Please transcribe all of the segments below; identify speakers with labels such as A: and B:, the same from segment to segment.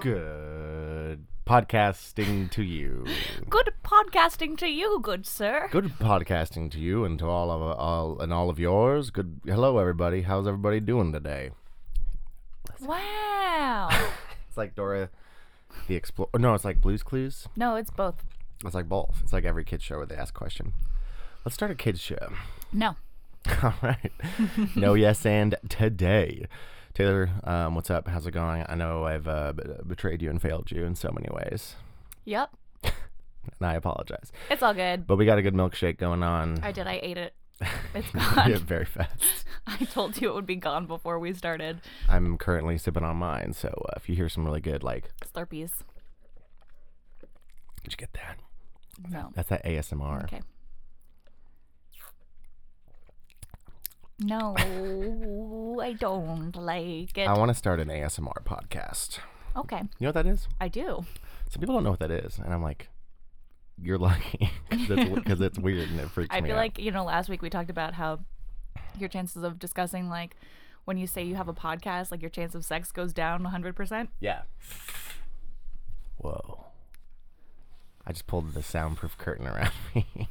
A: Good podcasting to you.
B: Good podcasting to you, good sir.
A: Good podcasting to you and to all of yours. Good. Hello, everybody. How's everybody doing today?
B: Wow.
A: It's like Dora the Explorer. No, it's like Blue's Clues.
B: No, it's both.
A: It's like both. It's like every kids show where they ask a question. Let's start a kids show.
B: No.
A: All right. No, yes, and today. Taylor, what's up? How's it going? I know I've betrayed you and failed you in so many ways.
B: Yep.
A: And I apologize.
B: It's all good.
A: But we got a good milkshake going on.
B: I did. I ate it. It's gone.
A: Yeah, very fast.
B: I told you it would be gone before we started.
A: I'm currently sipping on mine, so if you hear some really good, like...
B: Slurpees.
A: Did you get that?
B: No.
A: That's that ASMR.
B: Okay. No, I don't like it.
A: I want to start an ASMR podcast.
B: Okay.
A: You know what that is?
B: I do.
A: Some people don't know what that is, and I'm like, you're lucky, because it's weird and it freaks me out.
B: I feel like, last week we talked about how your chances of discussing, like, when you say you have a podcast, like, your chance of sex goes down 100%.
A: Yeah. Whoa. I just pulled the soundproof curtain around me.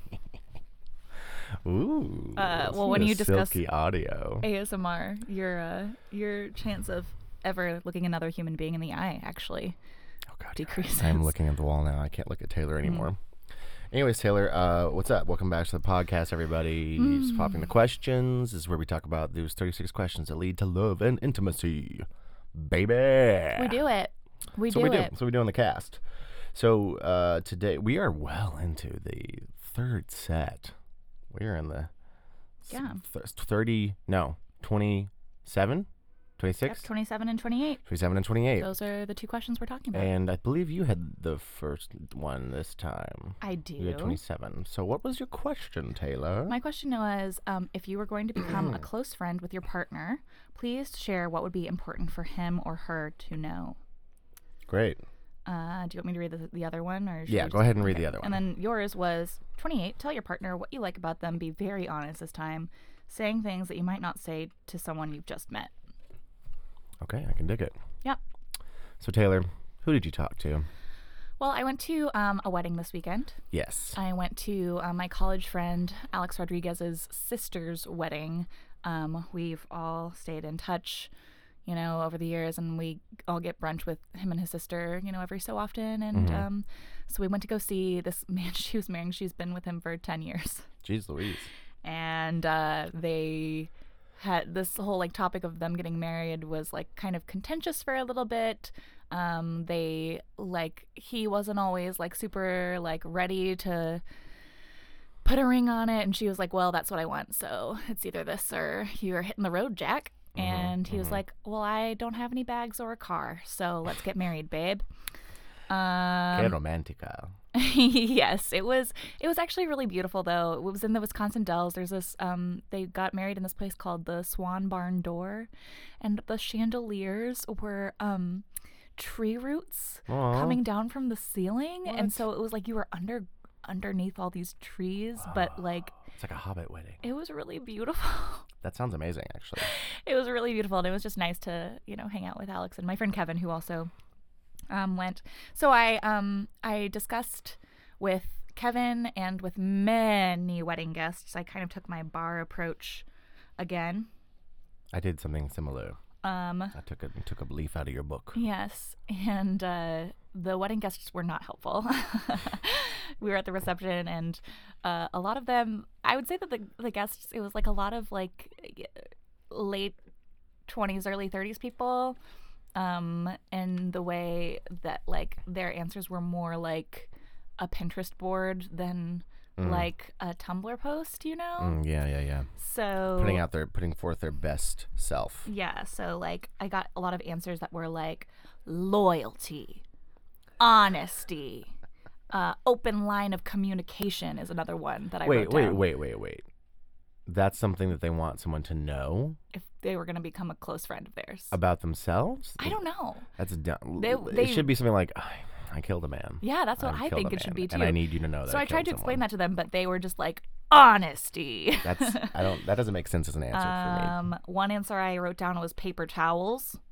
A: Ooh.
B: Well, when you discuss
A: silky audio,
B: ASMR, your chance of ever looking another human being in the eye actually decreases.
A: I'm looking at the wall now. I can't look at Taylor anymore. Anyways, Taylor, what's up? Welcome back to the podcast, everybody. Just popping the questions. This is where we talk about those 36 questions that lead to love and intimacy, baby.
B: We do it. We
A: So
B: do
A: we
B: it.
A: do. So we do in the cast. So today we are well into the third set. We're in the 27? 26?
B: Yep, 27 and 28.
A: 27 and 28.
B: Those are the two questions we're talking about.
A: And I believe you had the first one this time.
B: I do.
A: You had 27. So what was your question, Taylor?
B: My question was, if you were going to become a close friend with your partner, please share what would be important for him or her to know.
A: Great.
B: Do you want me to read the other one? Or
A: Yeah, go ahead and read the other one.
B: And then yours was 28. Tell your partner what you like about them. Be very honest this time. Saying things that you might not say to someone you've just met.
A: Okay, I can dig it.
B: Yep.
A: So, Taylor, who did you talk to?
B: Well, I went to a wedding this weekend.
A: Yes.
B: I went to my college friend Alex Rodriguez's sister's wedding. We've all stayed in touch, over the years, and we all get brunch with him and his sister, every so often. And so we went to go see this man she was marrying. She's been with him for 10 years.
A: Jeez Louise. And
B: they had this whole topic of them getting married was kind of contentious for a little bit. He wasn't always super ready to put a ring on it, and she was like, well, that's what I want, so it's either this or you're hitting the road, Jack. And he was like, well, I don't have any bags or a car, so let's get married, babe.
A: Que romantica.
B: Yes, it was actually really beautiful, though. It was in the Wisconsin Dells. There's this they got married in this place called the Swan Barn Door, and the chandeliers were tree roots coming down from the ceiling.
A: What?
B: And so it was like you were underneath all these trees. But
A: it's like a Hobbit wedding.
B: it was really beautiful.
A: That sounds amazing, actually.
B: It was really beautiful, and it was just nice to hang out with Alex and my friend Kevin, who also went. So I discussed with Kevin and with many wedding guests. I kind of took my bar approach again.
A: I did something similar. I took a leaf out of your book.
B: Yes, and the wedding guests were not helpful. We were at the reception, and a lot of them, I would say that the guests, it was a lot of late 20s, early 30s people, and the way that their answers were more like a Pinterest board than like a Tumblr post,
A: Yeah.
B: So
A: Putting forth their best self.
B: yeah, so I got a lot of answers that were loyalty, honesty, open line of communication is another one that I wrote down.
A: Wait. That's something that they want someone to know
B: If they were going to become a close friend of theirs.
A: about themselves?
B: I don't know.
A: That's dumb.
B: They-
A: It should be something like, I killed a man.
B: Yeah, that's what I
A: killed
B: think
A: a
B: it should
A: man,
B: be too.
A: And I need you to know that.
B: So I tried to
A: killed
B: explain
A: someone.
B: that to them, but they were just honesty.
A: That doesn't make sense as an answer for me.
B: One answer I wrote down was paper towels.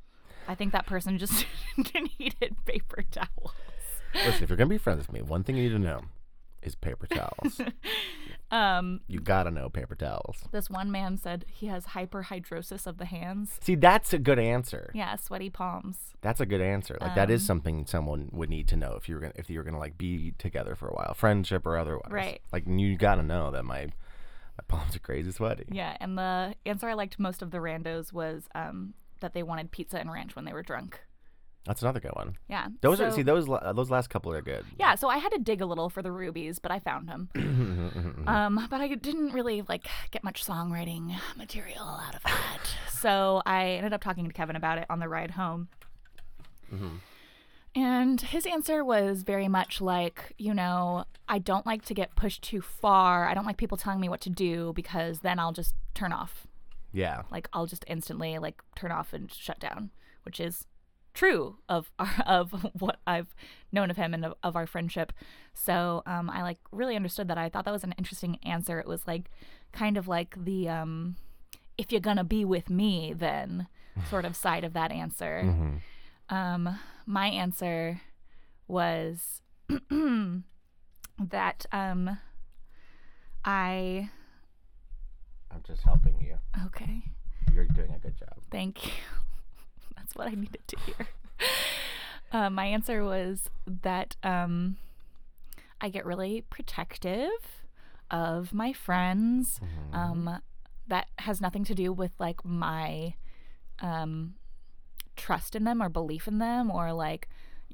B: I think that person just needed paper towels.
A: Listen, if you're gonna be friends with me, one thing you need to know is paper towels. You gotta know paper towels.
B: This one man said he has hyperhidrosis of the hands.
A: See, that's a good answer.
B: Yeah, sweaty palms.
A: That's a good answer. Like that is something someone would need to know if you're gonna like be together for a while, friendship or otherwise.
B: Right.
A: Like you gotta know that my palms are crazy sweaty.
B: Yeah, and the answer I liked most of the randos was that they wanted pizza and ranch when they were drunk.
A: That's another good one.
B: Yeah.
A: Those last couple are good.
B: Yeah, so I had to dig a little for the rubies, but I found them. But I didn't really like get much songwriting material out of that. So I ended up talking to Kevin about it on the ride home.
A: Mm-hmm.
B: And his answer was very much like, I don't like to get pushed too far. I don't like people telling me what to do because then I'll just turn off.
A: Yeah.
B: Like I'll just instantly like turn off and shut down, which is true of what I've known of him and of our friendship. So I like really understood that. I thought that was an interesting answer. It was like kind of like the if you're gonna be with me then sort of side of that answer.
A: Mm-hmm.
B: My answer was that I'm
A: just helping you.
B: Okay.
A: You're doing a good job.
B: Thank you. That's what I needed to hear. My answer was that I get really protective of my friends.
A: Mm-hmm.
B: That has nothing to do with like my trust in them or belief in them or like,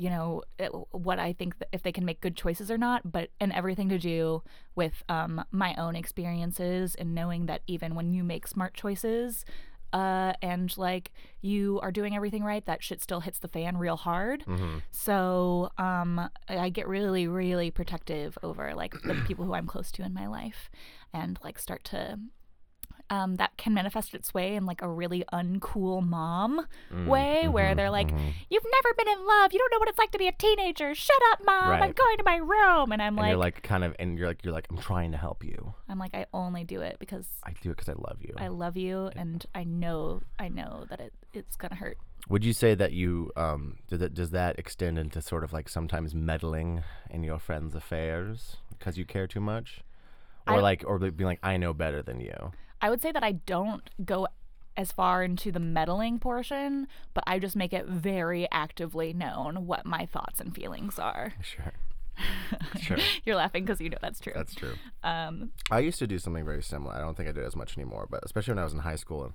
B: what I think if they can make good choices or not, and everything to do with my own experiences and knowing that even when you make smart choices, and like you are doing everything right, that shit still hits the fan real hard.
A: Mm-hmm.
B: So I get really, really protective over like the people who I'm close to in my life, and like start to that can manifest its way in like a really uncool mom way where they're like, you've never been in love, you don't know what it's like to be a teenager, shut up mom,
A: right.
B: I'm going to my room. And
A: you're like you're like, I'm trying to help you.
B: I'm like, I only do it because
A: I do it because I love you.
B: I love you, and I know that it's gonna hurt.
A: Would you say that you does that extend into sort of like sometimes meddling in your friends' affairs because you care too much, or being like, I know better than you?
B: I would say that I don't go as far into the meddling portion, but I just make it very actively known what my thoughts and feelings are.
A: Sure. Sure.
B: You're laughing because that's true.
A: That's true. I used to do something very similar. I don't think I do it as much anymore, but especially when I was in high school.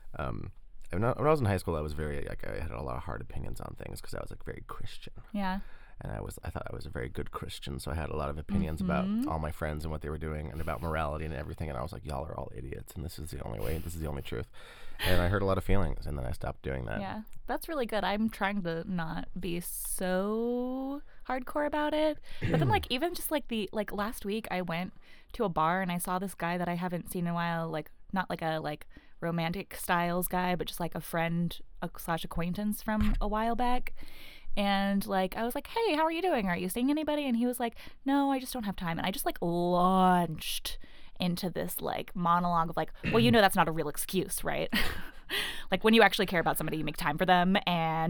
A: When I was in high school, I was very like I had a lot of hard opinions on things because I was like very Christian.
B: Yeah.
A: And I thought I was a very good Christian, so I had a lot of opinions about all my friends and what they were doing and about morality and everything. And I was like, y'all are all idiots, and this is the only way. This is the only truth. And I hurt a lot of feelings, and then I stopped doing that.
B: Yeah, that's really good. I'm trying to not be so hardcore about it. But then, like, even just like last week, I went to a bar and I saw this guy that I haven't seen in a while. Like, not like a romantic styles guy, but just like a friend / acquaintance from a while back. And like I was like, hey, how are you doing? Are you seeing anybody? And he was like, no, I just don't have time. And I just like launched into this like monologue of like, well, that's not a real excuse, right? Like when you actually care about somebody, you make time for them. And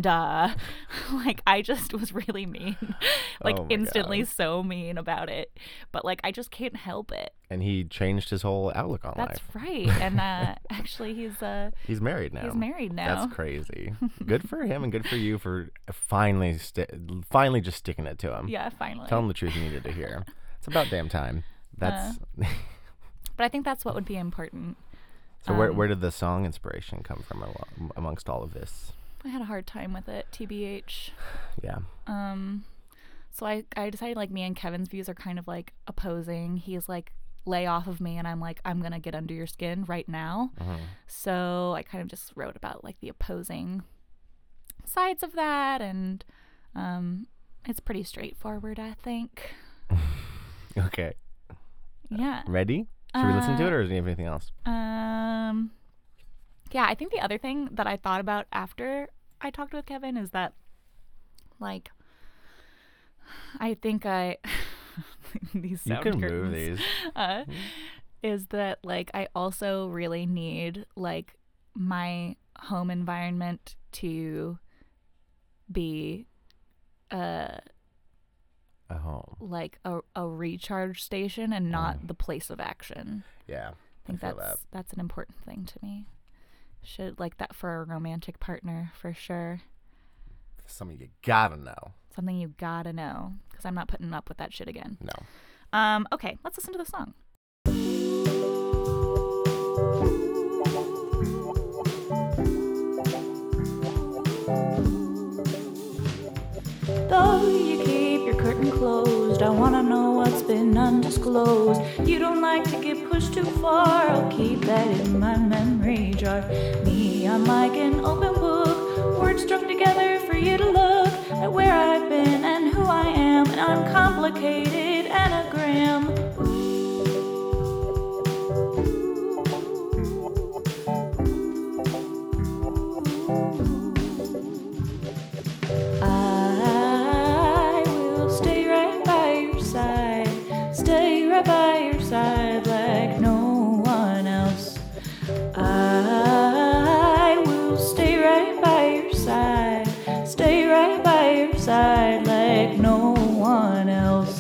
B: like I just was really mean, like instantly God. So mean about it. But like I just can't help it.
A: And he changed his whole outlook on life.
B: That's right. And actually he's
A: married now.
B: He's married now.
A: That's crazy. Good for him and good for you for finally just sticking it to him.
B: Yeah, finally.
A: Tell him the truth he needed to hear. It's about damn time. That's.
B: But I think that's what would be important.
A: So where did the song inspiration come from amongst all of this?
B: I had a hard time with it, TBH.
A: Yeah.
B: So I decided like me and Kevin's views are kind of like opposing. He's like, lay off of me, and I'm like, I'm gonna get under your skin right now. So I kind of just wrote about like the opposing sides of that, and it's pretty straightforward, I think.
A: Okay.
B: Yeah.
A: Ready? Should we listen to it, or do you have anything else?
B: Yeah, I think the other thing that I thought about after I talked with Kevin is that, like, I think these sound
A: you can
B: curtains,
A: move these.
B: Is that, like, I also really need, like, my home environment to be
A: a home.
B: like a recharge station and not the place of action.
A: Yeah.
B: I think that's an important thing to me. Should like that for a romantic partner for sure.
A: Something you gotta know.
B: Something you gotta know, because I'm not putting up with that shit again.
A: No.
B: Okay, let's listen to the song. Though you keep your curtain closed, I wanna know what's been undisclosed. You don't like to get pushed too far, I'll keep that in my memory jar. Me, I'm like an open book, words strung together for you to look at where I've been and who I am, an uncomplicated anagram. I will stay right by your side, stay right by your side like no one else. I will stay right by your side, stay right by your side like no one else.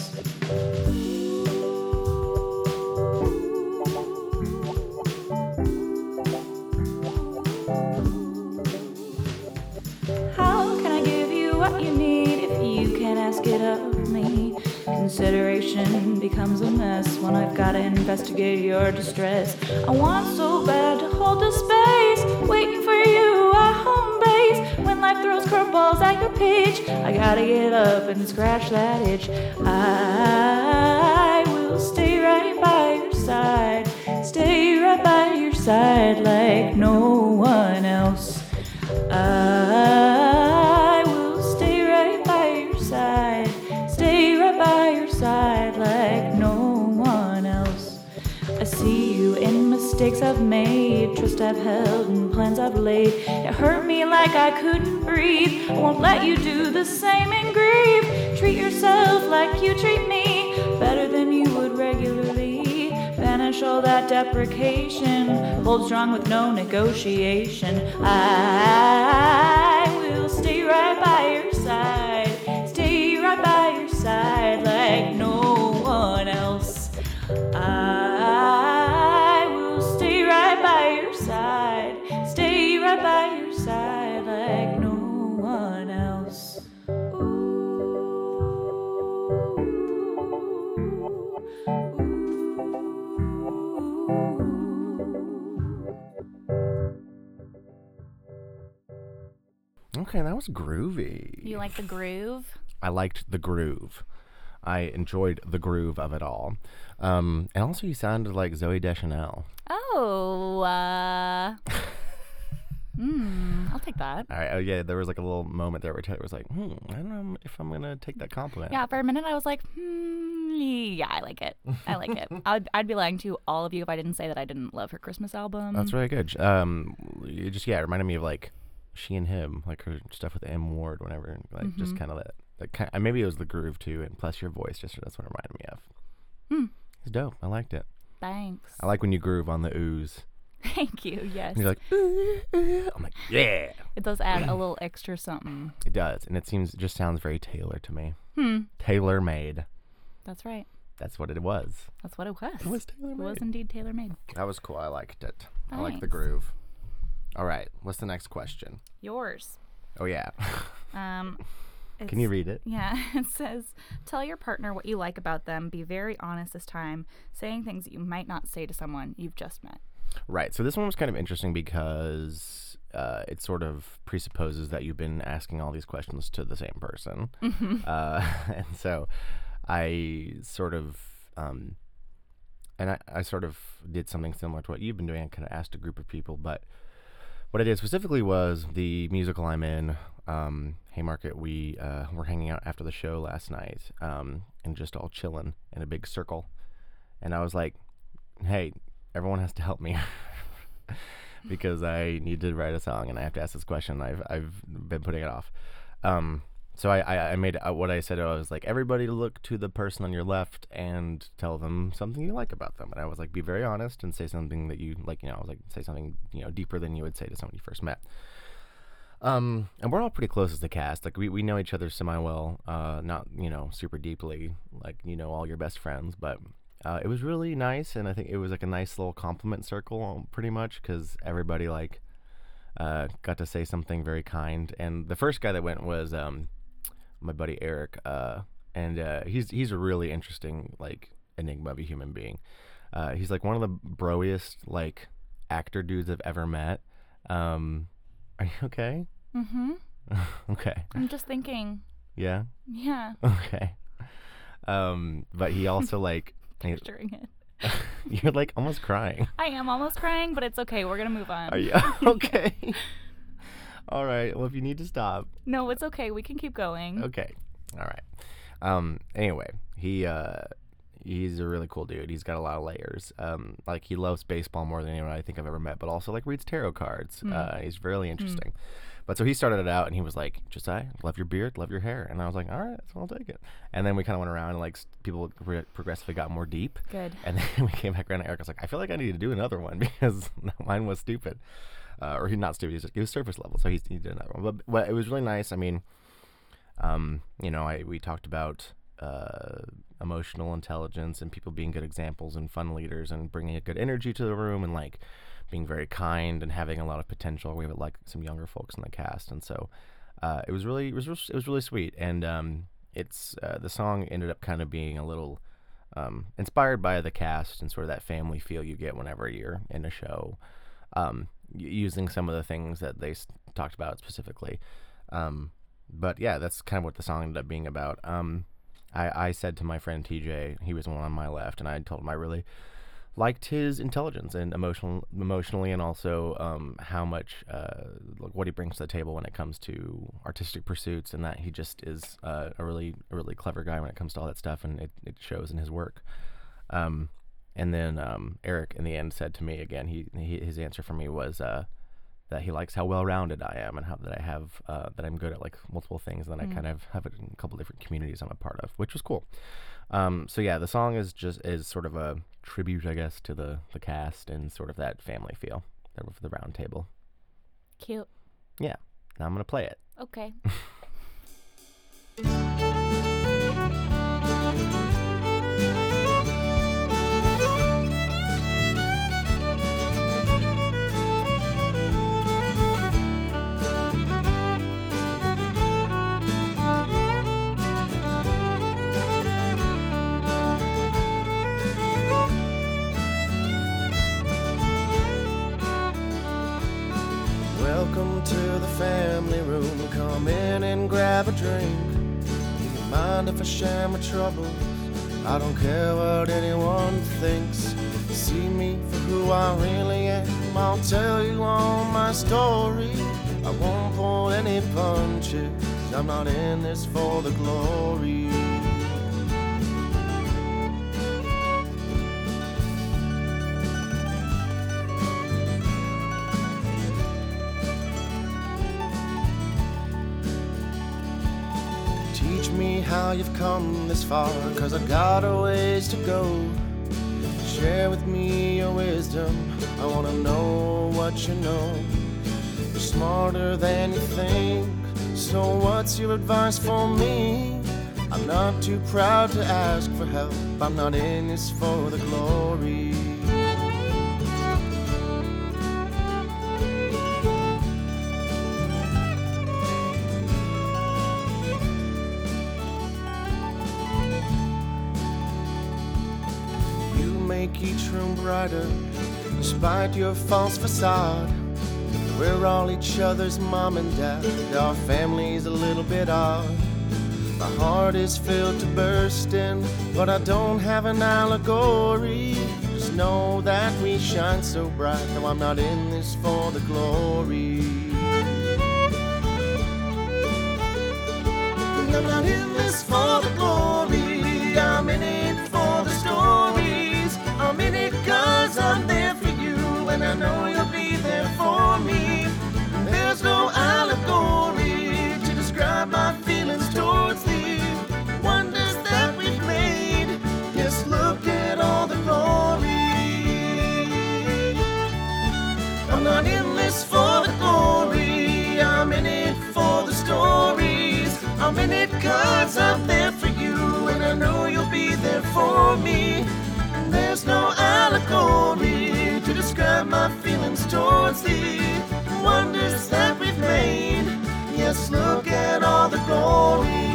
B: How can I give you what you need if you can't ask it of me? Consideration becomes a mess when I've got to investigate your distress. I want so bad to hold the space, waiting for you at home base. When life throws curveballs at your pitch, I gotta get up and scratch that itch. I will stay right by your side, stay right by your side like no one else. I will stay right by your side, stay right by your side like no one else. I see you in mistakes I've made, trust I've held and plans I've laid. It hurt me like I couldn't breathe, I won't let you do the same and grieve. Treat yourself like you treat me, better than you would regularly. Banish all that deprecation, hold strong with no negotiation. I will stay right by your side, stay right by your side like no one else. I will stay right by your side, stay right by your side like no one else.
A: Okay, that was groovy.
B: You like the groove?
A: I liked the groove. I enjoyed the groove of it all. And also, you sounded like Zooey Deschanel.
B: Oh, I'll take that.
A: All right. Oh, yeah. There was like a little moment there where Taylor was like, I don't know if I'm going to take that compliment.
B: Yeah, for a minute I was like, yeah, I like it. I like it. I'd be lying to all of you if I didn't say that I didn't love her Christmas album.
A: That's really good. It reminded me of like She and Him, like her stuff with M. Ward, whatever. Like just kind of that. Maybe it was the groove too, and plus your voice. Just that's what it reminded me of. It's dope. I liked it.
B: Thanks.
A: I like when you groove on the ooze.
B: Thank you. Yes.
A: And you're like, ooh, ooh. I'm like, yeah.
B: It does add a little extra something.
A: It does, and it just sounds very Taylor to me. Tailor made.
B: That's right.
A: That's what it was.
B: That's what it was.
A: It was tailor made.
B: It was indeed tailor made.
A: That was cool. I liked it. I like the
B: Thanks.
A: groove. All right. What's the next question?
B: Yours.
A: Oh yeah.
B: Can
A: Can you read it?
B: Yeah, it says, tell your partner what you like about them. Be very honest this time, saying things that you might not say to someone you've just met.
A: Right. So this one was kind of interesting because it sort of presupposes that you've been asking all these questions to the same person. And so I sort of, I sort of did something similar to what you've been doing. I kind of asked a group of people, but what I did specifically was the musical I'm in, Haymarket. We were hanging out after the show last night and just all chilling in a big circle. And I was like, hey, everyone has to help me because I need to write a song and I have to ask this question. I've been putting it off. So I made what I said. I was like, everybody look to the person on your left and tell them something you like about them. And I was like, be very honest and say something that you like. I was like, say something deeper than you would say to someone you first met. And we're all pretty close as the cast. Like we know each other semi well, not super deeply, like all your best friends, but it was really nice, and I think it was like a nice little compliment circle, pretty much, because everybody like got to say something very kind. And the first guy that went was my buddy Eric, and he's a really interesting like enigma of a human being. He's like one of the broiest like actor dudes I've ever met. Are you okay?
B: Mm-hmm.
A: Okay.
B: I'm just thinking.
A: Yeah?
B: Yeah.
A: Okay. But he also like
B: Picturing it.
A: you're like almost crying.
B: I am almost crying, but it's okay. We're gonna move on.
A: Are you okay? All right. Well, if you need to stop.
B: No, it's okay. We can keep going.
A: Okay. All right. Anyway, he's a really cool dude. He's got a lot of layers. Like he loves baseball more than anyone I think I've ever met, but also like reads tarot cards. He's really interesting. But so he started it out, and he was like, "Josiah, love your beard, love your hair," and I was like, "All right, so I'll take it." And then we kind of went around, and like people progressively got more deep.
B: Good.
A: And then we came back around, and Eric was like, "I feel like I need to do another one because mine was stupid, or he's not stupid. He was surface level, so he did another one. But it was really nice. I mean, we talked about emotional intelligence and people being good examples and fun leaders and bringing a good energy to the room and like being very kind and having a lot of potential. We have like some younger folks in the cast, and so it was really sweet. And it's the song ended up kind of being a little inspired by the cast and sort of that family feel you get whenever you're in a show, using some of the things that they talked about specifically. But yeah, that's kind of what the song ended up being about. I said to my friend TJ, he was the one on my left, and I told him I really liked his intelligence and emotionally, and also how much what he brings to the table when it comes to artistic pursuits, and that he just is a really clever guy when it comes to all that stuff, and it shows in his work. And then Eric in the end said to me again, his answer for me was that he likes how well-rounded I am, and how that I have that I'm good at like multiple things, and then I kind of have it in a couple different communities I'm a part of, which was cool. So yeah, the song is sort of a tribute, I guess, to the cast and sort of that family feel for the round table.
B: Cute.
A: Yeah. Now I'm gonna play it.
B: Okay.
C: Welcome to the family room. Come in and grab a drink. Do you mind if I share my troubles? I don't care what anyone thinks. See me for who I really am. I'll tell you all my story. I won't pull any punches. I'm not in this for the glory. Teach me how you've come this far, 'cause I got a ways to go. Share with me your wisdom, I wanna know what you know. You're smarter than you think, so what's your advice for me? I'm not too proud to ask for help, I'm not in this for the glory. Make each room brighter, despite your false facade. We're all each other's mom and dad, our family's a little bit odd. My heart is filled to bursting, but I don't have an allegory. Just know that we shine so bright, no, I'm not in this for the glory. And I'm not in this for the glory, I'm in it for the stories. I'm in it 'cause I'm there for you, and I know you'll be there for me. There's no allegory to describe my feelings towards thee. Wonders that we've made, just look at all the glory. I'm not in this for the glory, I'm in it I'm in it 'cause I'm there for you, and I know you'll be there for me. And there's no allegory to describe my feelings towards thee. Wonders that we've made, yes, look at all the glory.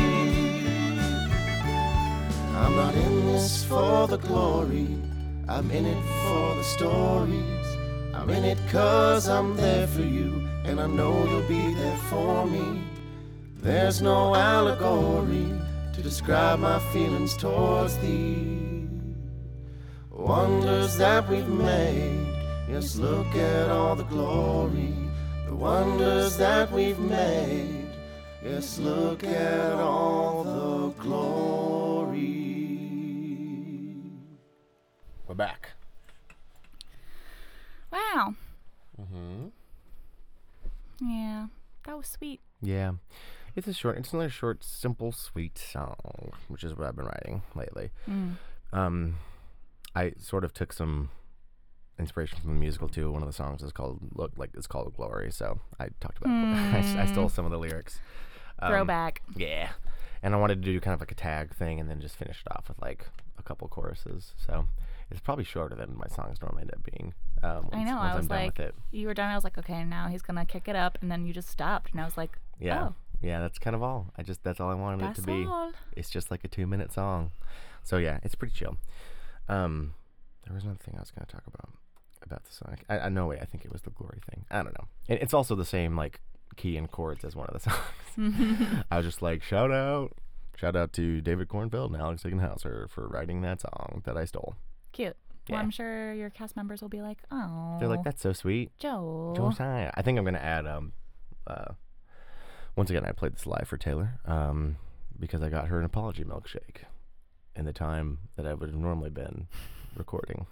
C: I'm not in this for the glory, I'm in it for the stories. I'm in it 'cause I'm there for you, and I know you'll be there for me. There's no allegory to describe my feelings towards thee. Wonders that we've made, yes, look at all the glory. The wonders that we've made, yes, look at all the glory. We're back.
B: Wow.
A: Mm-hmm.
B: Yeah, that was sweet.
A: Yeah. It's another short, simple, sweet song, which is what I've been writing lately. I sort of took some inspiration from the musical too. One of the songs is called Glory, so I talked about I stole some of the lyrics.
B: Throwback.
A: Yeah. And I wanted to do kind of like a tag thing and then just finish it off with like a couple choruses. So it's probably shorter than my songs normally end up being.
B: I know. I was like, you were done. I was like, okay, now he's going to kick it up. And then you just stopped. And I was like,
A: yeah.
B: Oh.
A: Yeah, that's kind of all. That's all I wanted it to be.
B: All.
A: It's just like a 2-minute song. So yeah, it's pretty chill. There was another thing I was going to talk about the song. I know, I think it was the glory thing. I don't know. And it's also the same like key and chords as one of the songs. I was just like, shout out to David Kornfeld and Alex Ziegenhauser for writing that song that I stole.
B: Cute.
A: Yeah.
B: Well, I'm sure your cast members will be like, oh.
A: They're like, that's so sweet. Josiah. I think I'm going to add, once again, I played this live for Taylor because I got her an apology milkshake in the time that I would have normally been recording.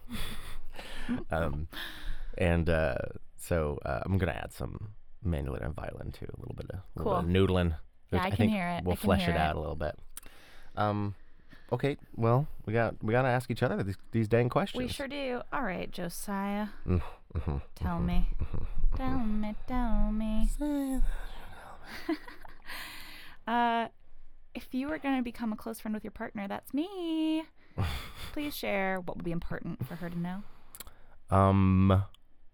A: So I'm going to add some mandolin and violin too, a little bit of noodling.
B: Yeah, I can hear it.
A: We'll flesh it out a little bit. Okay, well, we got to ask each other these dang questions.
B: We sure do. All right, Josiah.
A: Mm-hmm,
B: Tell me. Tell me. If you were going to become a close friend with your partner, that's me. Please share what would be important for her to know.
A: I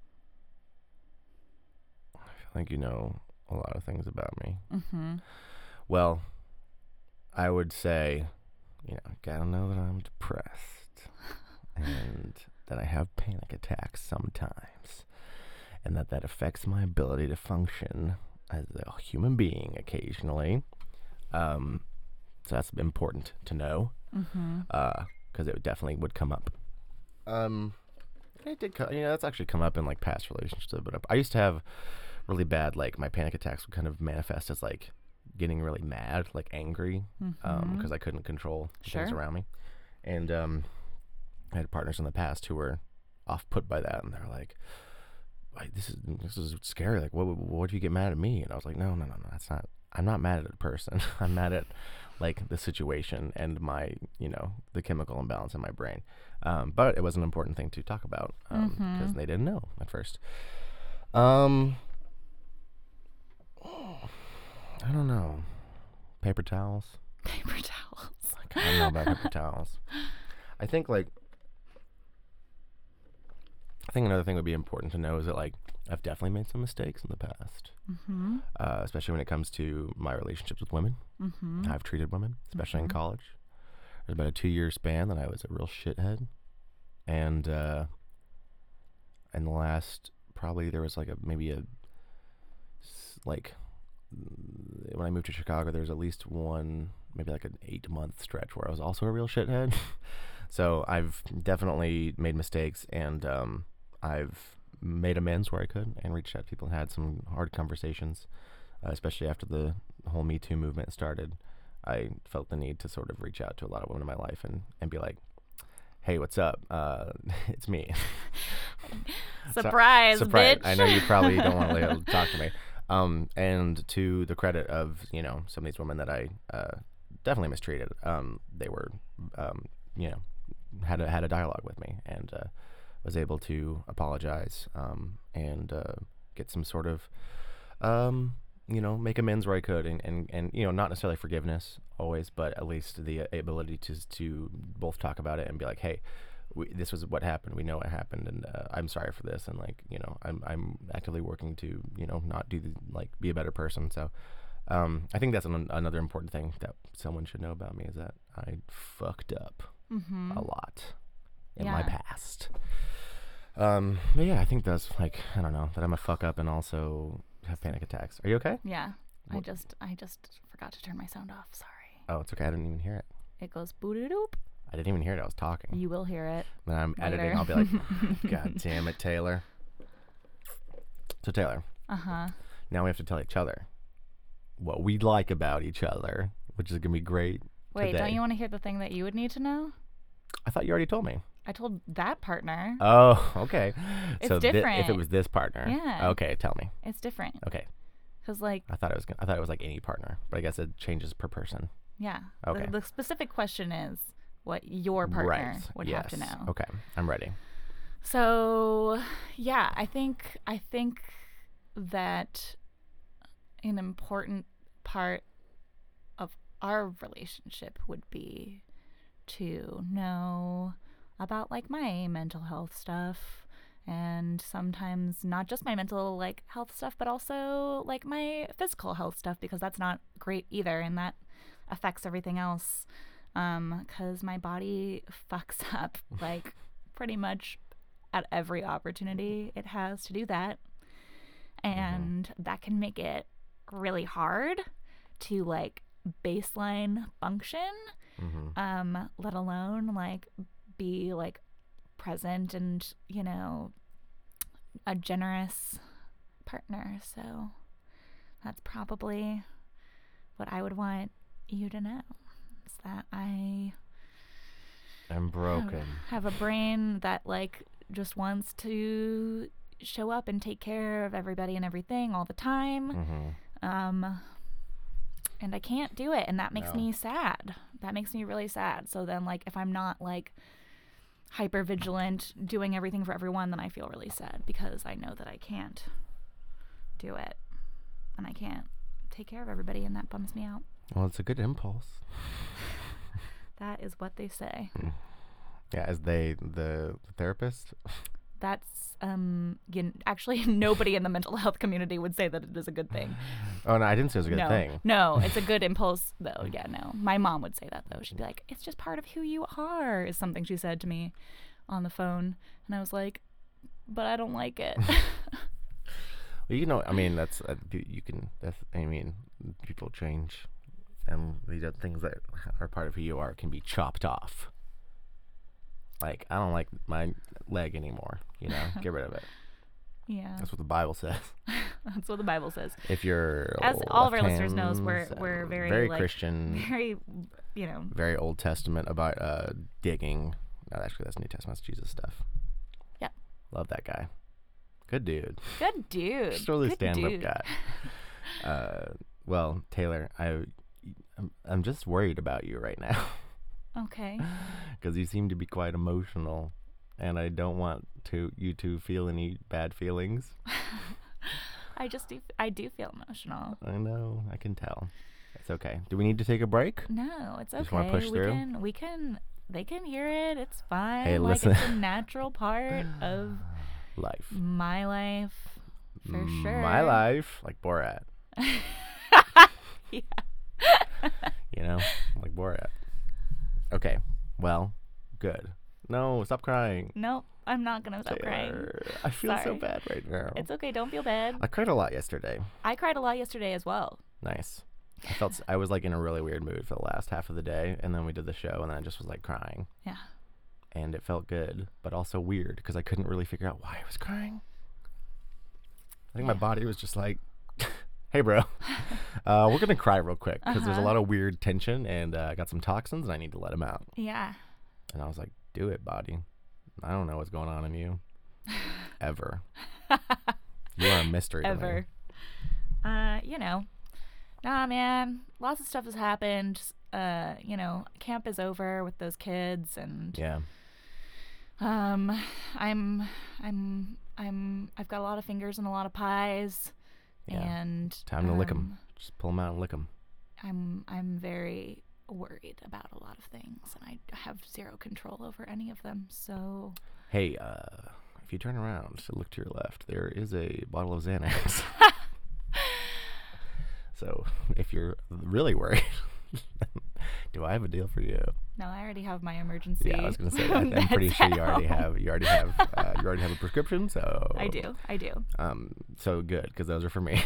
A: feel like you know a lot of things about me.
B: Mm-hmm.
A: Well, I would say, gotta know that I'm depressed and that I have panic attacks sometimes and that affects my ability to function as a human being occasionally. So that's important to know.
B: Mm-hmm.
A: Because it definitely would come up. It did that's actually come up in like past relationships, but I used to have really bad, like my panic attacks would kind of manifest as like getting really mad, like angry, because I couldn't control things around me. And I had partners in the past who were off put by that, and they're like, this is scary. Like, what do you get mad at me? And I was like, no, that's not. I'm not mad at a person. I'm mad at like the situation and my, the chemical imbalance in my brain. But it was an important thing to talk about because they didn't know at first. I don't know. Paper towels.
B: Paper towels.
A: I don't know about paper towels. I think another thing would be important to know is that like I've definitely made some mistakes in the past, especially when it comes to my relationships with women. How I've treated women, especially in college. There's about a 2-year span that I was a real shithead, and in the last probably there was like when I moved to Chicago, there's at least one, maybe like an 8-month stretch where I was also a real shithead. So I've definitely made mistakes, and I've made amends where I could and reached out to people and had some hard conversations, especially after the whole Me Too movement started. I felt the need to sort of reach out to a lot of women in my life and be like, hey, what's up? It's me.
B: Surprise, bitch.
A: I know you probably don't want to talk to me. And to the credit of, some of these women that I definitely mistreated, they were, had a dialogue with me and was able to apologize and get some sort of make amends where I could, and not necessarily forgiveness always, but at least the ability to both talk about it and be like, hey, this was what happened. We know what happened, and I'm sorry for this, and like, I'm actively working to not do be a better person. So I think that's another important thing that someone should know about me, is that I fucked up a lot in my past. But yeah, I think that's I don't know, that I'm a fuck up and also have panic attacks. Are you okay?
B: Yeah. I just forgot to turn my sound off. Sorry.
A: Oh, it's okay. I didn't even hear it.
B: It goes boo-doo-doop.
A: I didn't even hear it. I was talking.
B: You will hear it.
A: When I'm
B: later.
A: editing, I'll be like, God damn it, Taylor. So, Taylor.
B: Uh-huh.
A: Now we have to tell each other what we like about each other, which is going to be great.
B: Wait,
A: today.
B: don't you want to hear the thing that you would need to know?
A: I thought you already told me.
B: I told that partner.
A: Oh, okay.
B: It's
A: so
B: different.
A: if it was this partner.
B: Yeah.
A: Okay, tell me.
B: It's different.
A: Okay.
B: Because
A: I thought it was like any partner, but I guess it changes per person.
B: Yeah.
A: Okay.
B: The specific question is what your partner would have to know.
A: Okay, I'm ready.
B: So, yeah, I think that an important part of our relationship would be to know about my mental health stuff, and sometimes not just my mental health stuff, but also my physical health stuff, because that's not great either, and that affects everything else. 'Cause my body fucks up pretty much at every opportunity it has to do that, and that can make it really hard to baseline function, let alone be present and a generous partner. So that's probably what I would want you to know, is that I'm
A: broken.
B: have a brain that just wants to show up and take care of everybody and everything all the time. And I can't do it, and that makes me sad. That makes me really sad. So then if I'm not hyper vigilant, doing everything for everyone, then I feel really sad, because I know that I can't do it, and I can't take care of everybody, and that bums me out.
A: Well, it's a good impulse.
B: That is what they say.
A: Yeah, as the therapist.
B: That's actually nobody in the mental health community would say that it is a good thing.
A: Oh no, I didn't say it was a good thing.
B: No, it's a good impulse though. Yeah, no. My mom would say that though. She'd be like, "It's just part of who you are," is something she said to me on the phone, and I was like, "But I don't like it."
A: Well, I mean, that's people change, and the things that are part of who you are can be chopped off. I don't like my leg anymore, get rid of it.
B: Yeah.
A: That's what the Bible says.
B: That's what the Bible says.
A: If you're
B: as all of our listeners knows, we're very
A: Christian,
B: very
A: very Old Testament about digging. No, actually, that's New Testament. That's Jesus stuff.
B: Yep.
A: Love that guy. Good dude.
B: Good dude.
A: Just really
B: Good
A: stand-up
B: dude.
A: guy. Well, Taylor, I'm just worried about you right now.
B: Okay.
A: Because you seem to be quite emotional, and I don't want you to feel any bad feelings.
B: I do feel emotional.
A: I know. I can tell. It's okay. Do we need to take a break?
B: No, it's okay.
A: Just want to push through?
B: They can hear it. It's fine.
A: Hey, listen.
B: It's a natural part of
A: Life.
B: my life, for sure.
A: My life, like Borat.
B: Yeah.
A: Like Borat. Okay. Well, good. No, stop crying.
B: Nope, I'm not gonna stop crying.
A: I feel so
B: Sorry.
A: bad right now.
B: It's okay. Don't feel bad.
A: I cried a lot yesterday.
B: I cried a lot yesterday as well.
A: Nice. I was in a really weird mood for the last half of the day, and then we did the show, and then I just was crying.
B: Yeah.
A: And it felt good, but also weird, because I couldn't really figure out why I was crying. I think my body was just like, hey, bro, we're going to cry real quick, because there's a lot of weird tension, and I got some toxins, and I need to let them out.
B: Yeah.
A: And I was like, do it, body. I don't know what's going on in you. Ever. You are a mystery to me.
B: Ever. Nah, man, lots of stuff has happened. Camp is over with those kids, and
A: Yeah.
B: I've got a lot of fingers and a lot of pies,
A: Yeah.
B: And
A: Time to lick 'em. Just pull them out and lick them.
B: I'm very worried about a lot of things, and I have zero control over any of them. So
A: Hey, if you turn around to look to your left, there is a bottle of Xanax. So if you're really worried, do I have a deal for you?
B: no, I already have my emergency.
A: Yeah, I was gonna say. I'm pretty sure you already have. You already have a prescription. So
B: I do.
A: So good, because those are for me.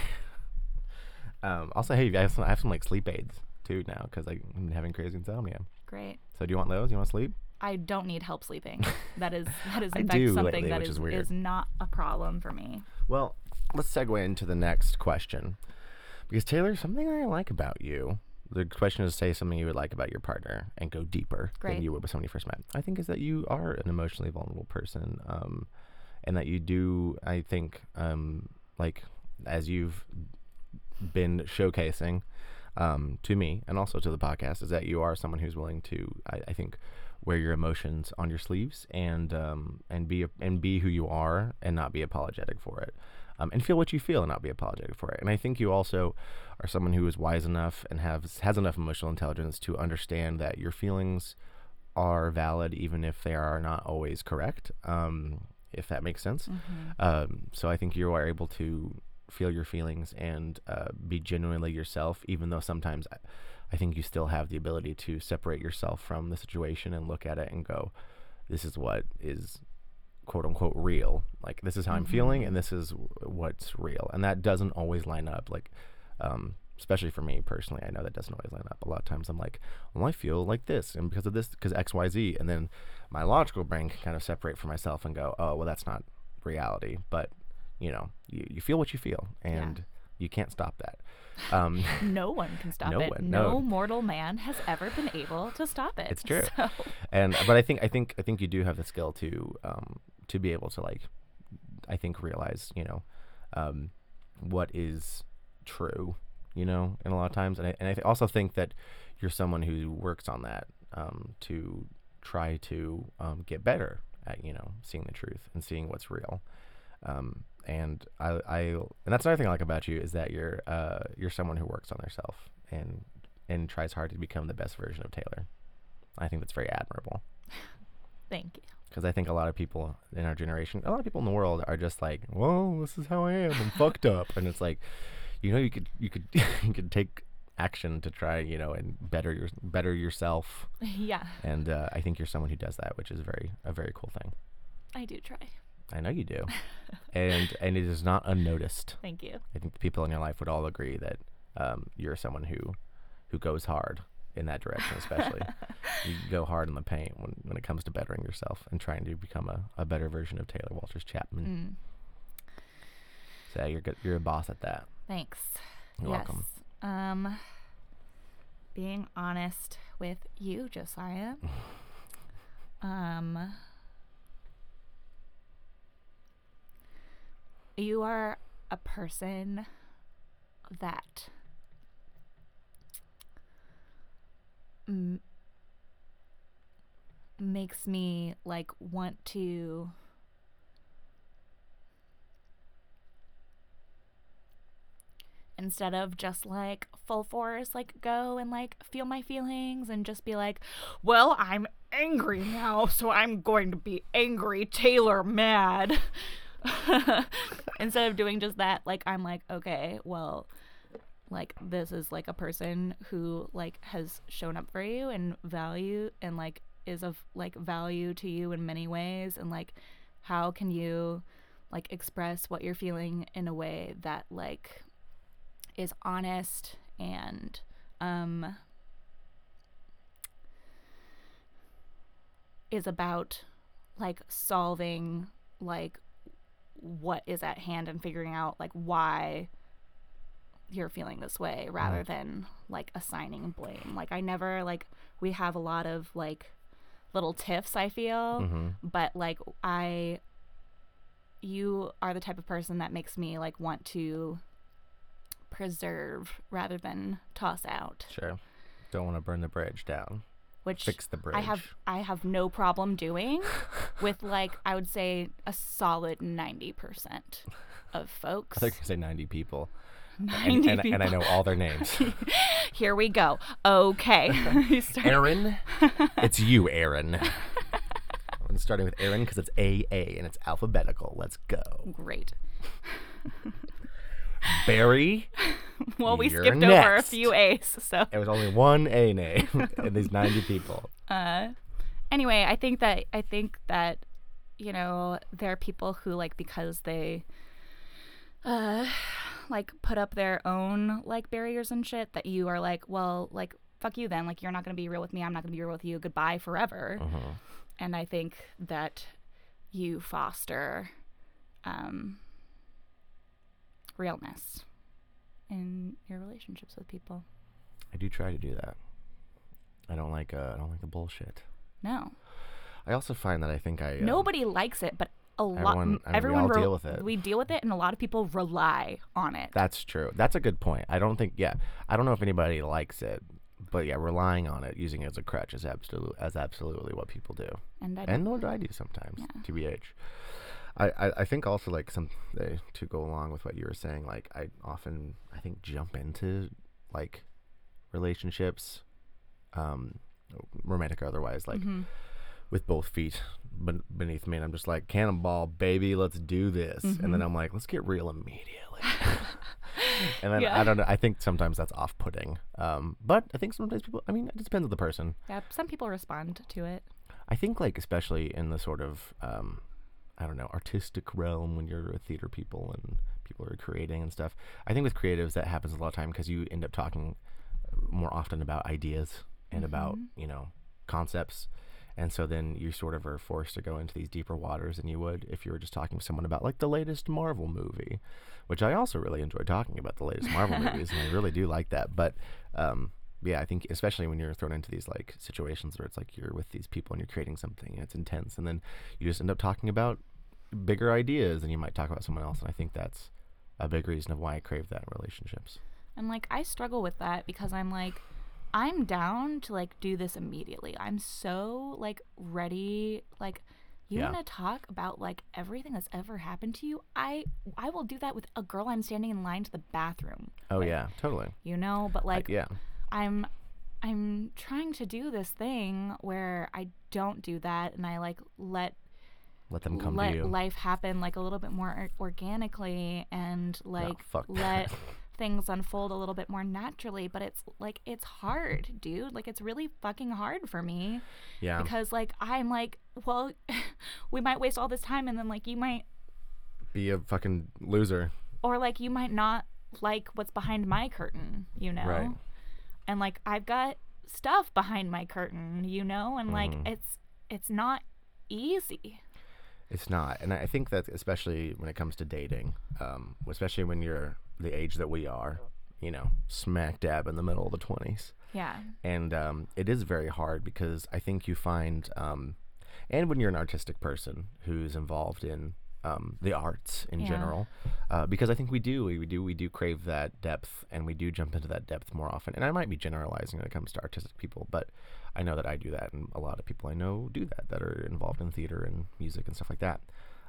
A: Also, hey, I have some like sleep aids too now, because I'm having crazy insomnia.
B: Great.
A: So do you want those? You want to sleep?
B: I don't need help sleeping. That is
A: I
B: in fact
A: do
B: something
A: lately,
B: that
A: which is weird.
B: is not a problem for me.
A: Well, let's segue into the next question. Because, Taylor, something I like about you, the question is say something you would like about your partner and go deeper
B: Great.
A: than you would with somebody you first met. I think is that you are an emotionally vulnerable person, and that you do, I think, like, as you've been showcasing to me and also to the podcast, is that you are someone who's willing to, I think, wear your emotions on your sleeves and be who you are and not be apologetic for it. And feel what you feel and not be apologetic for it. And I think you also are someone who is wise enough and has enough emotional intelligence to understand that your feelings are valid even if they are not always correct, if that makes sense.
B: Mm-hmm.
A: So I think you are able to feel your feelings and be genuinely yourself, even though sometimes I think you still have the ability to separate yourself from the situation and look at it and go, this is what is quote unquote real, like this is how I'm feeling and this is what's real, and that doesn't always line up, like especially for me personally. I know that doesn't always line up. A lot of times I'm like, well, I feel like this and because of this, because XYZ, and then my logical brain can kind of separate from myself and go, oh well, that's not reality. But you feel what you feel, and you can't stop that.
B: No one can stop it. No mortal man has ever been able to stop it.
A: It's true.
B: So.
A: But I think you do have the skill to be able to, like, I think realize what is true, and a lot of times, and I also think that you're someone who works on that to try to get better at seeing the truth and seeing what's real. And and that's another thing I like about you, is that you're someone who works on themselves and tries hard to become the best version of Taylor. I think that's very admirable.
B: Thank you.
A: Because I think a lot of people in our generation, a lot of people in the world are just like, well, this is how I am. I'm fucked up. And it's like, you could you could take action to try, and better yourself.
B: Yeah.
A: And I think you're someone who does that, which is a very cool thing.
B: I do try.
A: I know you do. and it is not unnoticed.
B: Thank you.
A: I think the people in your life would all agree that you're someone who goes hard in that direction, especially. You go hard in the paint when it comes to bettering yourself and trying to become a better version of Taylor Walters Chapman. So you're good. You're a boss at that.
B: Thanks.
A: You're welcome.
B: Being honest with you, Josiah. You are a person that makes me like want to instead of just like full force like go and like feel my feelings and just be like, well, I'm angry now, so I'm going to be angry Taylor mad. Instead of doing just that, like I'm like, okay, well, like this is like a person who like has shown up for you and value and like is of like value to you in many ways, and like how can you like express what you're feeling in a way that like is honest and is about like solving like what is at hand and figuring out like why you're feeling this way rather than like assigning blame. Like I never like we have a lot of like little tiffs, I feel, but like you are the type of person that makes me like want to preserve rather than toss out.
A: Sure. Don't want to burn the bridge down.
B: Which
A: fix the bridge.
B: I have no problem doing with like I would say a solid 90%. of folks.
A: I think you say 90 people.
B: 90
A: and
B: people.
A: I know all their names.
B: Here we go. Okay.
A: Aaron, it's you, Aaron. I'm starting with Aaron because it's AA and it's alphabetical. Let's go.
B: Great.
A: Barry.
B: Well, we
A: You're
B: skipped over a
A: next.
B: few A's, so.
A: There was only one A name in these 90 people.
B: Anyway, I think that there are people who like because they like put up their own like barriers and shit that you are like, well, like fuck you then, like you're not going to be real with me, I'm not going to be real with you, goodbye forever. And I think that you foster realness in your relationships with people.
A: I do try to do that. I don't like the bullshit.
B: No.
A: I also find that I think I
B: Nobody likes it, but a lot.
A: everyone we all deal with it.
B: We deal with it, and a lot of people rely on it.
A: That's true. That's a good point. I don't know if anybody likes it, but yeah, relying on it, using it as a crutch is absolutely what people do. And nor do I do sometimes, TBH. I think also like to go along with what you were saying, like I think jump into like relationships, romantic or otherwise, like with both feet beneath me, and I'm just like, cannonball, baby, let's do this. And then I'm like, let's get real immediately. And then I don't know, I think sometimes that's off-putting, but I think sometimes people, I mean, it depends on the person.
B: Yeah, some people respond to it.
A: I think like especially in the sort of I don't know, artistic realm, when you're with theater people and people are creating and stuff, I think with creatives that happens a lot of time because you end up talking more often about ideas and about concepts. And so then you sort of are forced to go into these deeper waters than you would if you were just talking to someone about like the latest Marvel movie, which I also really enjoy talking about the latest Marvel movies, and I really do like that. But yeah, I think especially when you're thrown into these like situations where it's like you're with these people and you're creating something and it's intense, and then you just end up talking about bigger ideas than you might talk about someone else. And I think that's a big reason of why I crave that in relationships.
B: And like I struggle with that because I'm like, I'm down to like do this immediately. I'm so like ready. Like, you want to talk about like everything that's ever happened to you? I will do that with a girl I'm standing in line to the bathroom.
A: Oh
B: with,
A: yeah, totally.
B: But like
A: yeah.
B: I'm trying to do this thing where I don't do that, and I like let
A: them come to you.
B: Life happen like a little bit more organically, and like let things unfold a little bit more naturally. But it's like, it's hard, dude. Like, it's really fucking hard for me. Yeah. Because like I'm like, well, we might waste all this time, and then like you might
A: be a fucking loser, or
B: like you might not like what's behind my curtain, Right. And like I've got stuff behind my curtain, and like it's not easy.
A: It's not. And I think that especially when it comes to dating, especially when you're the age that we are, smack dab in the middle of the 20s.
B: Yeah.
A: And it is very hard because I think you find, and when you're an artistic person who's involved in the arts in general, because I think we do crave that depth, and we do jump into that depth more often. And I might be generalizing when it comes to artistic people, but I know that I do that, and a lot of people I know do that are involved in theater and music and stuff like that.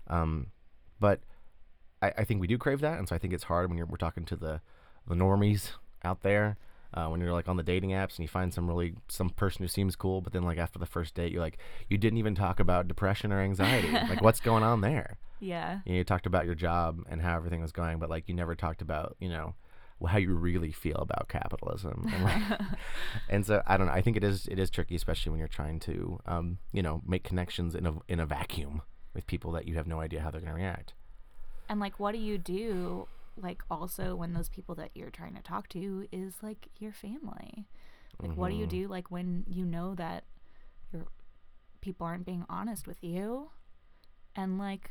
A: But I think we do crave that, and so I think it's hard when we're talking to the normies out there, when you're like on the dating apps and you find some person who seems cool, but then like after the first date, you're like, you didn't even talk about depression or anxiety. Like, what's going on there?
B: Yeah.
A: You talked about your job and how everything was going, but like you never talked about, how you really feel about capitalism. And, like, and so I don't know. I think it is tricky, especially when you're trying to, make connections in a vacuum with people that you have no idea how they're going to react.
B: And like, what do you do? Like, also when those people that you're trying to talk to is like your family. Like, what do you do? Like, when you know that your people aren't being honest with you, and like,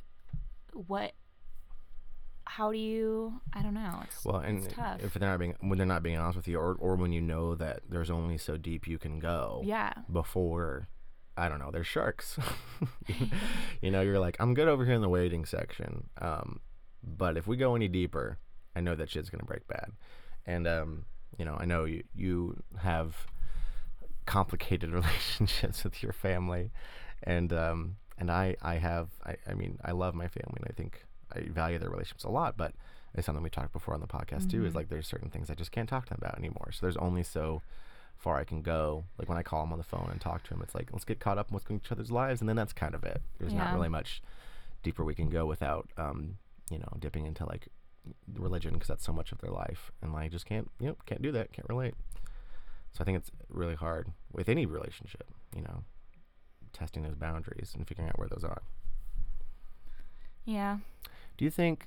B: how do you? I don't know. It's tough.
A: If when they're not being honest with you, or when you know that there's only so deep you can go.
B: Yeah.
A: Before, I don't know, there's sharks. You're like, I'm good over here in the waiting section. But if we go any deeper, I know that shit's gonna break bad. And I know you have complicated relationships with your family, and I love my family, and I think I value their relationships a lot, but it's something we talked before on the podcast too, is like there's certain things I just can't talk to them about anymore. So there's only so far I can go. Like when I call them on the phone and talk to them, it's like, let's get caught up in what's going on in each other's lives, and then that's kind of it. There's not really much deeper we can go without dipping into like religion, because that's so much of their life, and I just can't do that, can't relate. So I think it's really hard with any relationship, testing those boundaries and figuring out where those are.
B: Yeah.
A: Do you think,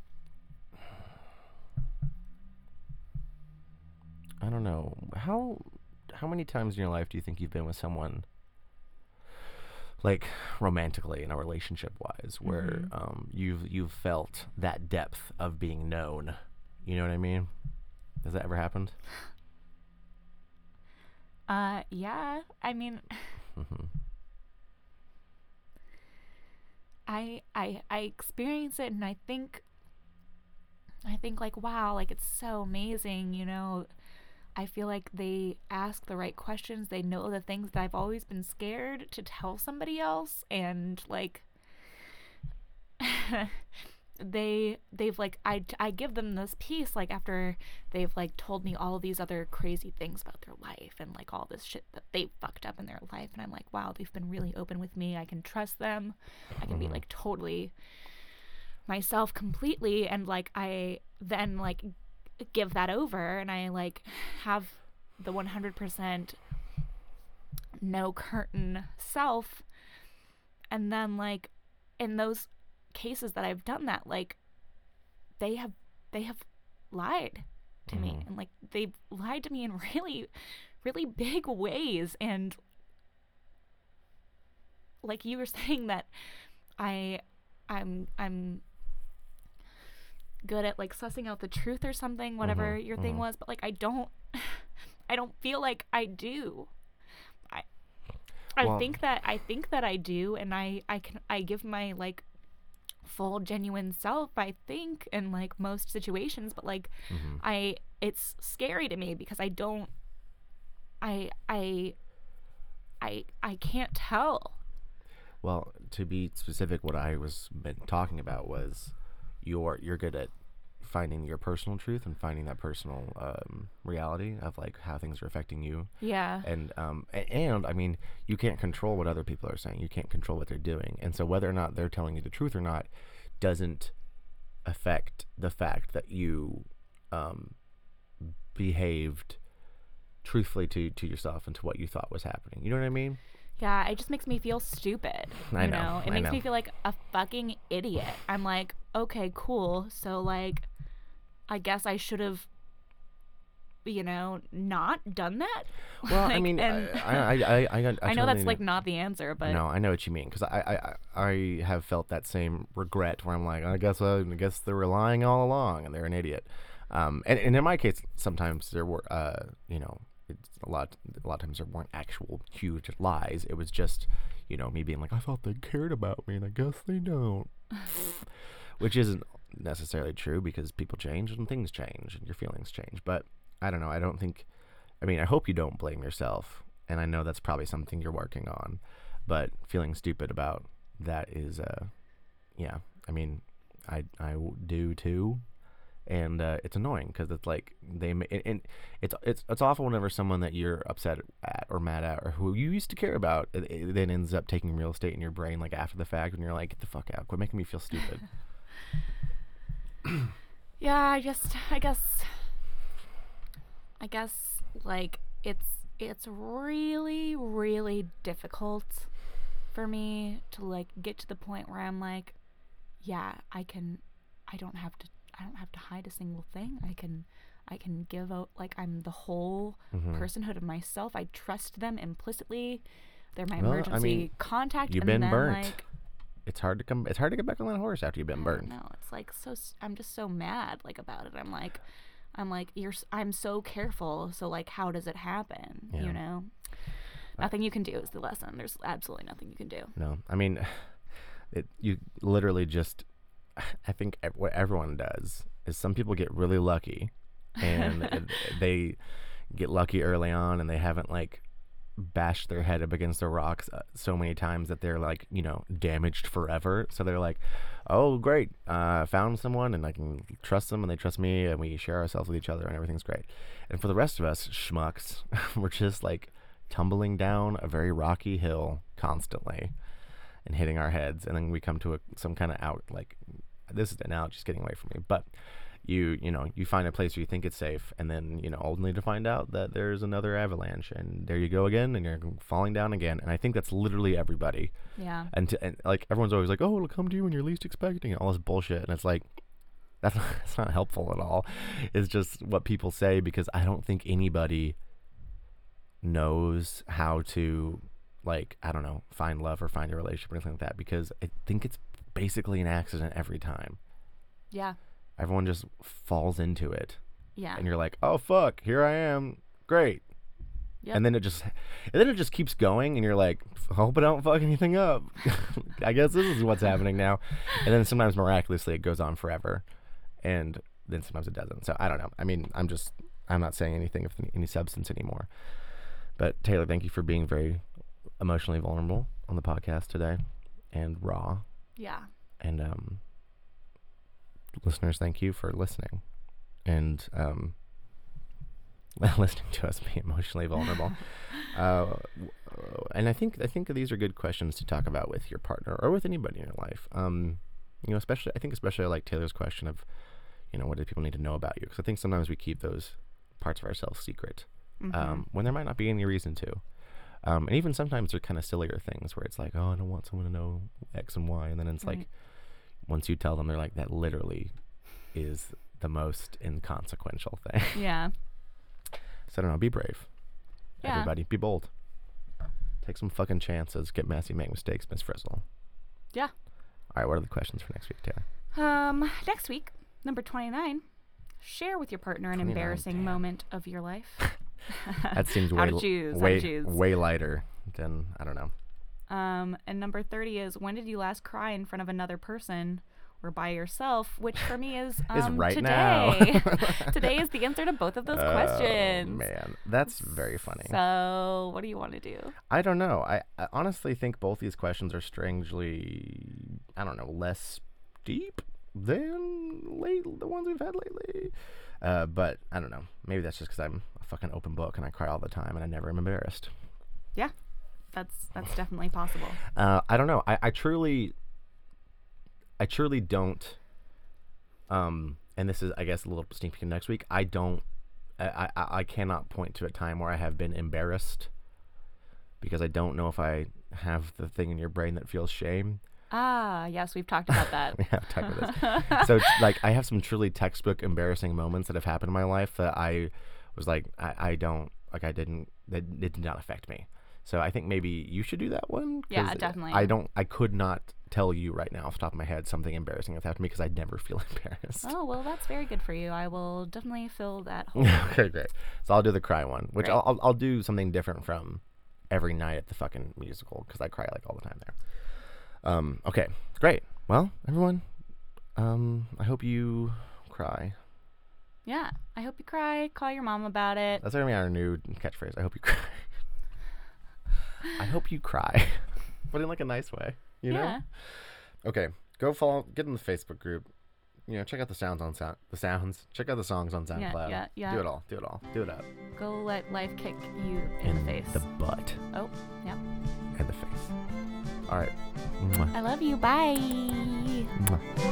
A: I don't know, how many times in your life do you think you've been with someone, like romantically and relationship wise, where you've felt that depth of being known? You know what I mean? Has that ever happened?
B: Yeah. I mean, I experience it, and I think like, wow, like it's so amazing, I feel like they ask the right questions. They know the things that I've always been scared to tell somebody else, and like they've like, I give them this piece, like after they've like told me all these other crazy things about their life and like all this shit that they fucked up in their life, and I'm like, wow, they've been really open with me. I can trust them. I can be like totally myself completely, and like I then like give that over, and I like have the 100% no curtain self, and then like in those cases that I've done that, like they have lied to me, and like they've lied to me in really, really big ways. And like you were saying that I'm good at like sussing out the truth or something, whatever your thing was, but like I don't feel like I do. I think that I do, and I give my like full genuine self, I think, in like most situations, but like it's scary to me because I can't tell.
A: Well, to be specific, what I was talking about was you're good at finding your personal truth and finding that personal reality of like how things are affecting you.
B: Yeah.
A: And I mean, you can't control what other people are saying. You can't control what they're doing. And so whether or not they're telling you the truth or not doesn't affect the fact that you behaved truthfully to yourself and to what you thought was happening. You know what I mean?
B: Yeah, it just makes me feel stupid.
A: I know.
B: It makes me feel like a fucking idiot. I'm like, okay, cool. So like, I guess I should have, not done that.
A: Well,
B: like,
A: I mean,
B: I know that's like not the answer, but
A: no, I know what you mean, because I have felt that same regret where I'm like, I guess they were lying all along and they're an idiot. And in my case, sometimes there were, it's a lot of times there weren't actual huge lies. It was just, me being like, I thought they cared about me, and I guess they don't. Which isn't necessarily true, because people change and things change and your feelings change. But I don't know. I hope you don't blame yourself, and I know that's probably something you're working on. But feeling stupid about that is, I do too. And it's annoying because it's like it's awful whenever someone that you're upset at or mad at or who you used to care about it then ends up taking real estate in your brain like after the fact, and you're like, get the fuck out, quit making me feel stupid.
B: Yeah, I guess like it's really, really difficult for me to like get to the point where I'm like, yeah, I don't have to hide a single thing. I can give out, like, I'm the whole personhood of myself. I trust them implicitly. They're my emergency contact.
A: You've been burnt. Like, it's hard to get back on that horse after you've been burnt.
B: No, it's like, so I'm just so mad like about it. I'm like I'm so careful. So like, how does it happen? Yeah. Nothing you can do is the lesson. There's absolutely nothing you can do.
A: No, I mean, you literally just, I think what everyone does is some people get really lucky and they get lucky early on, and they haven't like bashed their head up against the rocks so many times that they're like, damaged forever. So they're like, oh, great. Found someone and I can trust them and they trust me and we share ourselves with each other and everything's great. And for the rest of us schmucks, we're just like tumbling down a very rocky hill constantly and hitting our heads. And then we come to some kind of this is the analogy, just getting away from me. But you find a place where you think it's safe, and then only to find out that there's another avalanche, and there you go again, and you're falling down again. And I think that's literally everybody.
B: Yeah.
A: And like everyone's always like, oh, it'll come to you when you're least expecting it, all this bullshit, and it's like that's not helpful at all. It's just what people say, because I don't think anybody knows how to, like, I don't know, find love or find a relationship or anything like that, because I think it's basically an accident every time.
B: Yeah.
A: Everyone just falls into it.
B: Yeah.
A: And you're like, oh, fuck, here I am. Great.
B: Yep.
A: And then it just keeps going, and you're like, hope I don't fuck anything up. I guess this is what's happening now. And then sometimes miraculously it goes on forever. And then sometimes it doesn't. So I don't know. I mean, I'm not saying anything of any substance anymore. But Taylor, thank you for being very emotionally vulnerable on the podcast today and raw.
B: Yeah.
A: And listeners, thank you for listening and listening to us be emotionally vulnerable. And I think these are good questions to talk about with your partner or with anybody in your life. Especially I like Taylor's question of, what do people need to know about you? Because I think sometimes we keep those parts of ourselves secret when there might not be any reason to. And even sometimes they're kind of sillier things where it's like, oh, I don't want someone to know X and Y. And then it's like, once you tell them, they're like, that literally is the most inconsequential thing.
B: Yeah.
A: So I don't know, be brave.
B: Yeah.
A: Everybody, be bold. Take some fucking chances. Get messy, make mistakes, Miss Frizzle.
B: Yeah.
A: All right, what are the questions for next week, Taylor?
B: Next week, number 29, share with your partner an
A: 29,
B: embarrassing moment of your life.
A: That seems
B: How to choose.
A: way lighter than, I don't know.
B: And number 30 is, when did you last cry in front of another person or by yourself? Which for me is
A: right
B: today.
A: now.
B: Today is the answer to both of those questions.
A: Man, that's very funny.
B: So what do you want to do?
A: I don't know. I honestly think both these questions are strangely, I don't know, less deep than the ones we've had lately. But I don't know. Maybe that's just because I'm a fucking open book and I cry all the time and I never am embarrassed.
B: Yeah, that's definitely possible.
A: I don't know. I truly don't. And this is, I guess, a little sneak peek next week. I cannot point to a time where I have been embarrassed, because I don't know if I have the thing in your brain that feels shame.
B: Ah, yes, we've talked about that.
A: We have talked about this. So, like, I have some truly textbook embarrassing moments that have happened in my life that I was like, I did not affect me. So I think maybe you should do that one.
B: Yeah, definitely.
A: I could not tell you right now off the top of my head something embarrassing that's happened to me, because I never feel embarrassed.
B: Oh, well, that's very good for you. I will definitely fill that hole.
A: Okay, great. So I'll do the cry one, which
B: Great.
A: I'll do something different from every night at the fucking musical, because I cry like all the time there. Okay, great. Well, everyone, I hope you cry.
B: Yeah, I hope you cry. Call your mom about it.
A: That's gonna be our new catchphrase. I hope you cry. I hope you cry, but in like a nice way, you know? Okay, go follow, get in the Facebook group. Check out the sounds. Check out the songs on SoundCloud.
B: Yeah.
A: Do it all. Do it up.
B: Go let life kick you in the face.
A: The butt.
B: Oh, yeah.
A: And the face. All right. Mwah.
B: I love you. Bye.
A: Mwah.